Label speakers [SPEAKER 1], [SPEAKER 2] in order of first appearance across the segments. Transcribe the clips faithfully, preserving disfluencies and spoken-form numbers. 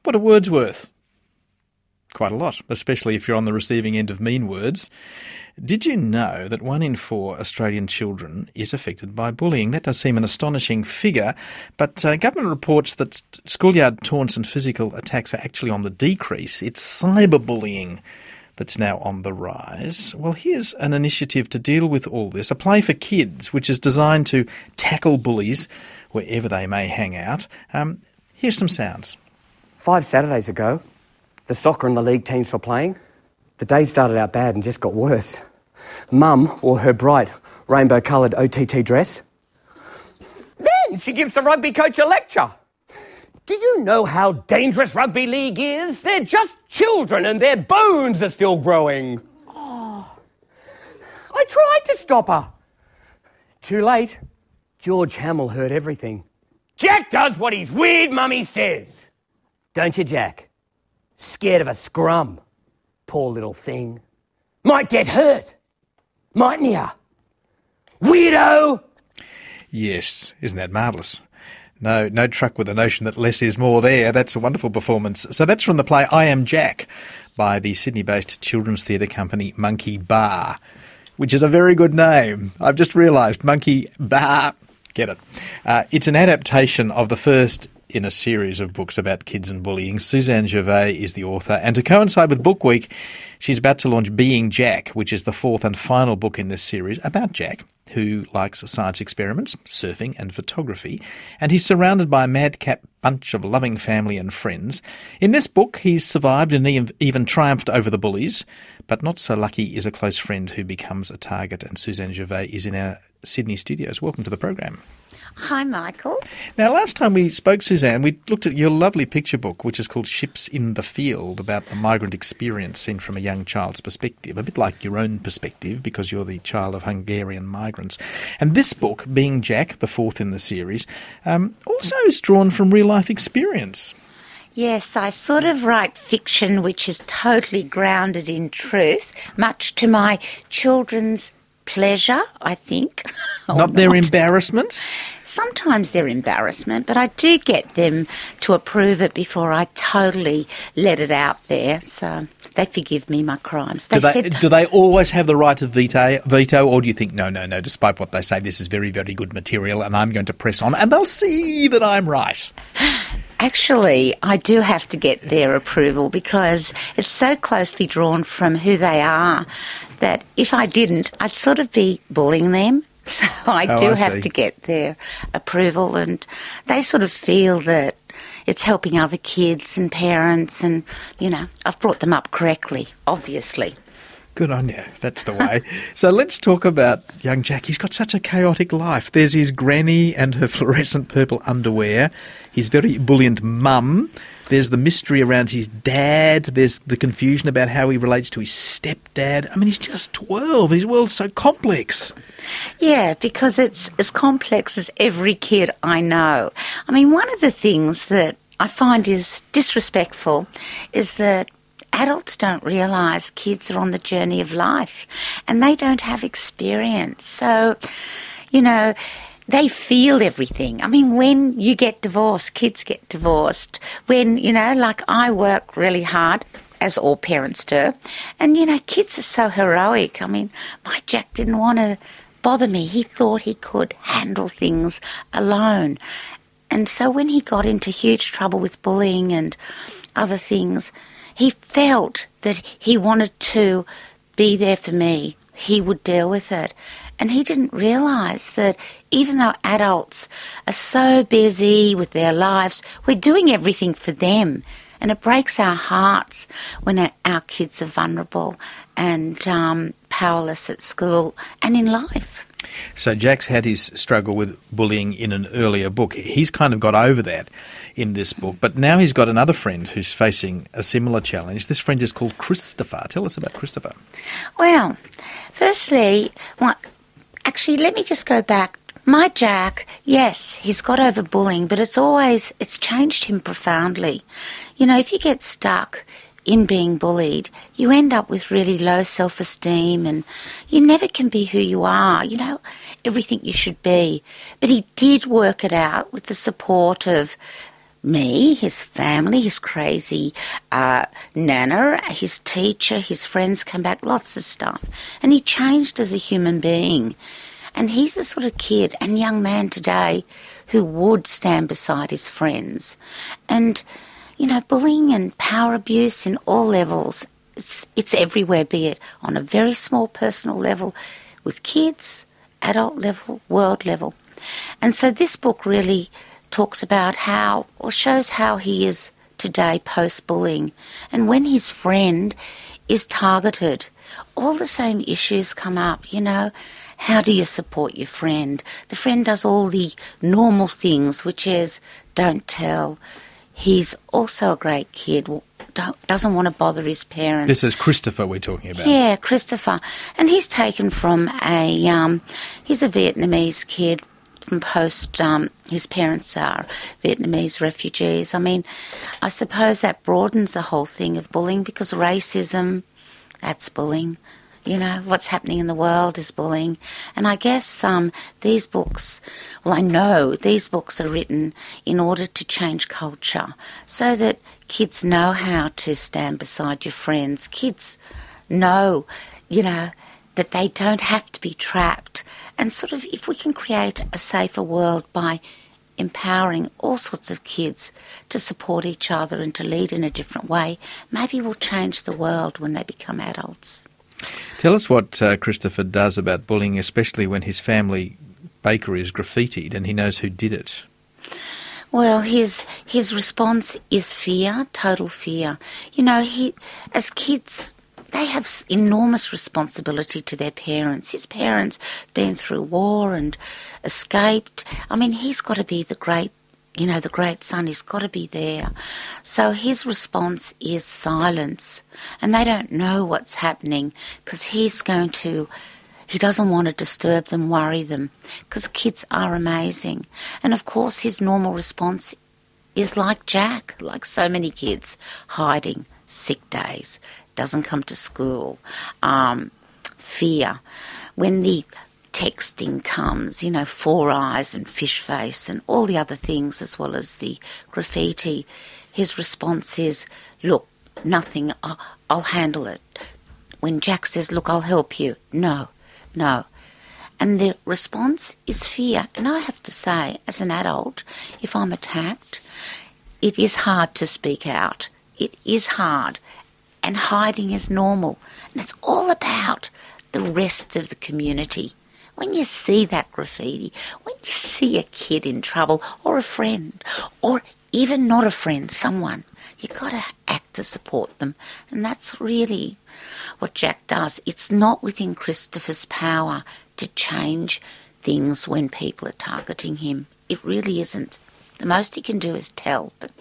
[SPEAKER 1] What are words worth? Quite a lot, especially if you're on the receiving end of mean words. Did you know that one in four Australian children is affected by bullying? That does seem an astonishing figure, but uh, government reports that schoolyard taunts and physical attacks are actually on the decrease. It's cyberbullying that's now on the rise. Well, here's an initiative to deal with all this, a Play for Kids, which is designed to tackle bullies wherever they may hang out. Um, here's some sounds.
[SPEAKER 2] Five Saturdays ago, the soccer and the league teams were playing. The day started out bad and just got worse. Mum wore her bright rainbow-coloured O T T dress. Then she gives the rugby coach a lecture. Do you know how dangerous rugby league is? They're just children and their bones are still growing. Oh, I tried to stop her. Too late. George Hamill heard everything. Jack does what his weird mummy says. Don't you, Jack? Scared of a scrum. Poor little thing. Might get hurt. Mightn't ya? Weirdo!
[SPEAKER 1] Yes, isn't that marvellous? No, no truck with the notion that less is more there. That's a wonderful performance. So that's from the play I Am Jack by the Sydney-based children's theatre company Monkey Bar, which is a very good name. I've just realised, Monkey Bar. Get it. Uh, it's an adaptation of the first in a series of books about kids and bullying. Suzanne Gervais is the author, and to coincide with Book Week, she's about to launch Being Jack, which is the fourth and final book in this series about Jack, who likes science experiments, surfing and photography, and he's surrounded by a madcap bunch of loving family and friends. In this book, he's survived and even triumphed over the bullies, but not so lucky is a close friend who becomes a target, and Suzanne Gervais is in our Sydney studios. Welcome to the program.
[SPEAKER 3] Hi, Michael.
[SPEAKER 1] Now, last time we spoke, Suzanne, we looked at your lovely picture book, which is called Ships in the Field, about the migrant experience seen from a young child's perspective, a bit like your own perspective, because you're the child of Hungarian migrants. And this book, Being Jack, the fourth in the series, um, also is drawn from real-life experience.
[SPEAKER 3] Yes, I sort of write fiction which is totally grounded in truth, much to my children's pleasure, I think.
[SPEAKER 1] Not their embarrassment?
[SPEAKER 3] Sometimes they're embarrassment, but I do get them to approve it before I totally let it out there. So they forgive me my crimes. They
[SPEAKER 1] do, they,
[SPEAKER 3] said,
[SPEAKER 1] do they always have the right to veto, veto, or do you think, no, no, no, despite what they say, this is very, very good material and I'm going to press on and they'll see that I'm right?
[SPEAKER 3] Actually, I do have to get their approval because it's so closely drawn from who they are that if I didn't, I'd sort of be bullying them. So I
[SPEAKER 1] oh,
[SPEAKER 3] do
[SPEAKER 1] I
[SPEAKER 3] have
[SPEAKER 1] see.
[SPEAKER 3] to get their approval, and they sort of feel that it's helping other kids and parents, and, you know, I've brought them up correctly, obviously.
[SPEAKER 1] Good on you. That's the way. So let's talk about young Jack. He's got such a chaotic life. There's his granny and her fluorescent purple underwear, his very ebullient mum. There's the mystery around his dad. There's the confusion about how he relates to his stepdad. I mean, he's just twelve. His world's so complex.
[SPEAKER 3] Yeah, because it's as complex as every kid I know. I mean, one of the things that I find is disrespectful is that adults don't realise kids are on the journey of life and they don't have experience. So, you know, they feel everything. I mean, when you get divorced, kids get divorced. When, you know, like I work really hard, as all parents do, and, you know, kids are so heroic. I mean, my Jack didn't want to bother me. He thought he could handle things alone. And so when he got into huge trouble with bullying and other things, he felt that he wanted to be there for me. He would deal with it. And he didn't realise that even though adults are so busy with their lives, we're doing everything for them. And it breaks our hearts when our, our kids are vulnerable and um, powerless at school and in life.
[SPEAKER 1] So Jack's had his struggle with bullying in an earlier book. He's kind of got over that in this book, but now he's got another friend who's facing a similar challenge. This friend is called Christopher. Tell us about Christopher.
[SPEAKER 3] Well, firstly, well, actually, let me just go back. My Jack, yes, he's got over bullying, but it's always, it's changed him profoundly. You know, if you get stuck in being bullied, you end up with really low self-esteem and you never can be who you are, you know, everything you should be. But he did work it out with the support of me, his family, his crazy uh, nana, his teacher, his friends came back, lots of stuff. And he changed as a human being. And he's the sort of kid and young man today who would stand beside his friends. And, you know, bullying and power abuse in all levels, it's, it's everywhere, be it on a very small personal level with kids, adult level, world level. And so this book really talks about how, or shows how he is today post-bullying. And when his friend is targeted, all the same issues come up, you know. How do you support your friend? The friend does all the normal things, which is don't tell. He's also a great kid, don't, doesn't want to bother his parents.
[SPEAKER 1] This is Christopher we're talking about.
[SPEAKER 3] Yeah, Christopher. And he's taken from a, um, he's a Vietnamese kid from post, um, his parents are Vietnamese refugees. I mean, I suppose that broadens the whole thing of bullying because racism, that's bullying. You know, what's happening in the world is bullying. And I guess um, these books, well, I know these books are written in order to change culture so that kids know how to stand beside your friends. Kids know, you know, that they don't have to be trapped. And sort of if we can create a safer world by empowering all sorts of kids to support each other and to lead in a different way, maybe we'll change the world when they become adults.
[SPEAKER 1] Tell us what uh, Christopher does about bullying, especially when his family bakery is graffitied and he knows who did it.
[SPEAKER 3] Well, his his response is fear, total fear. You know, he as kids, they have enormous responsibility to their parents. His parents been through war and escaped. I mean, he's got to be the great, you know, the great son. He's got to be there. So his response is silence. And they don't know what's happening because he's going to, he doesn't want to disturb them, worry them, because kids are amazing. And of course his normal response is like Jack, like so many kids, hiding, sick days, doesn't come to school, um, fear. When the texting comes, you know, four eyes and fish face and all the other things as well as the graffiti, his response is, look, nothing, I'll, I'll handle it. When Jack says, look, I'll help you, no, no. And the response is fear. And I have to say, as an adult, if I'm attacked, it is hard to speak out. It is hard. And hiding is normal. And it's all about the rest of the community. When you see that graffiti, when you see a kid in trouble or a friend or even not a friend, someone, you've got to act to support them. And that's really what Jack does. It's not within Christopher's power to change things when people are targeting him. It really isn't. The most he can do is tell. But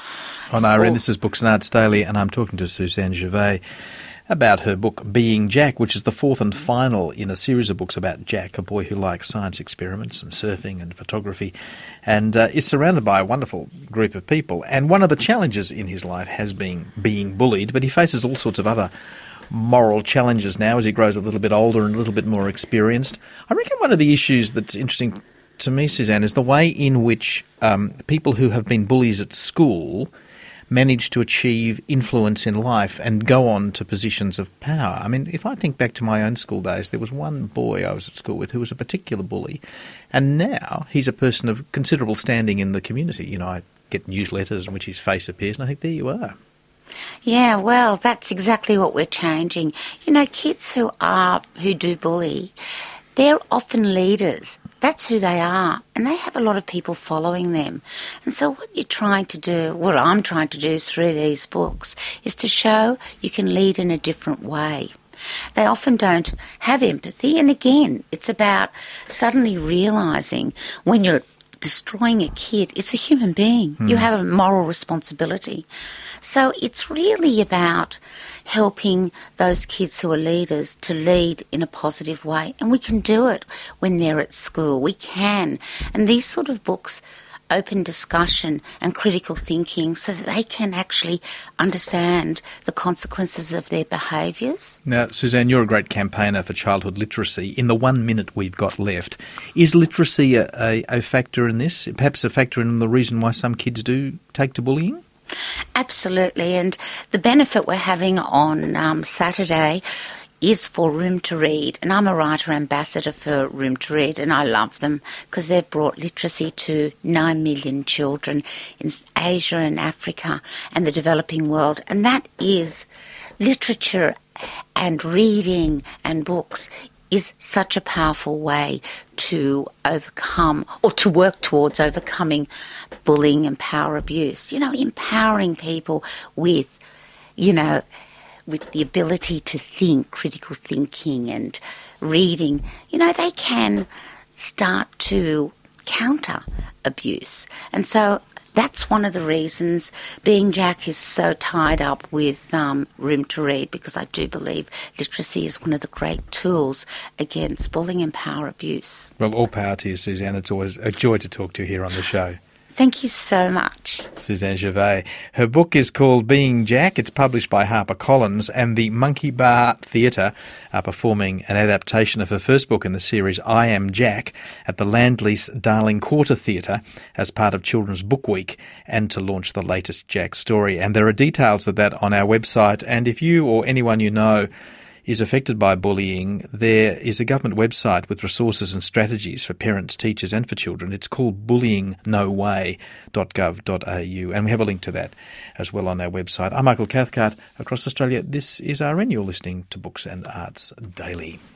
[SPEAKER 1] I'm Irene, this is Books and Arts Daily, and I'm talking to Suzanne Gervais about her book Being Jack, which is the fourth and final in a series of books about Jack, a boy who likes science experiments and surfing and photography, and uh, is surrounded by a wonderful group of people. And one of the challenges in his life has been being bullied, but he faces all sorts of other moral challenges now as he grows a little bit older and a little bit more experienced. I reckon one of the issues that's interesting to me, Suzanne, is the way in which um, people who have been bullies at school manage to achieve influence in life and go on to positions of power. I mean, if I think back to my own school days, there was one boy I was at school with who was a particular bully, and now he's a person of considerable standing in the community. You know, I get newsletters in which his face appears, and I think, there you are.
[SPEAKER 3] Yeah, well, that's exactly what we're changing. You know, kids who are who do bully, they're often leaders. That's who they are, and they have a lot of people following them. And so what you're trying to do, what I'm trying to do through these books, is to show you can lead in a different way. They often don't have empathy, and again, it's about suddenly realising when you're destroying a kid, it's a human being. Hmm. You have a moral responsibility. So it's really about helping those kids who are leaders to lead in a positive way. And we can do it when they're at school. We can. And these sort of books open discussion and critical thinking so that they can actually understand the consequences of their behaviours.
[SPEAKER 1] Now, Suzanne, you're a great campaigner for childhood literacy. In the one minute we've got left, is literacy a, a, a factor in this? Perhaps a factor in the reason why some kids do take to bullying?
[SPEAKER 3] Absolutely, and the benefit we're having on um, Saturday is for Room to Read, and I'm a writer ambassador for Room to Read, and I love them because they've brought literacy to nine million children in Asia and Africa and the developing world, and that is literature and reading and books is such a powerful way to overcome or to work towards overcoming bullying and power abuse. You know, empowering people with, you know, with the ability to think, critical thinking and reading, you know, they can start to counter abuse. And so that's one of the reasons Being Jack is so tied up with um, Room to Read, because I do believe literacy is one of the great tools against bullying and power abuse.
[SPEAKER 1] Well, all power to you, Suzanne. It's always a joy to talk to you here on the show.
[SPEAKER 3] Thank you so much.
[SPEAKER 1] Suzanne Gervais. Her book is called Being Jack. It's published by HarperCollins, and the Monkey Bar Theatre are performing an adaptation of her first book in the series, I Am Jack, at the Landlease Darling Quarter Theatre as part of Children's Book Week and to launch the latest Jack story. And there are details of that on our website. And if you or anyone you know is affected by bullying, there is a government website with resources and strategies for parents, teachers and for children. It's called bullying no way dot gov dot a u, and we have a link to that as well on our website. I'm Michael Cathcart across Australia. This is R N. You're listening to Books and Arts Daily.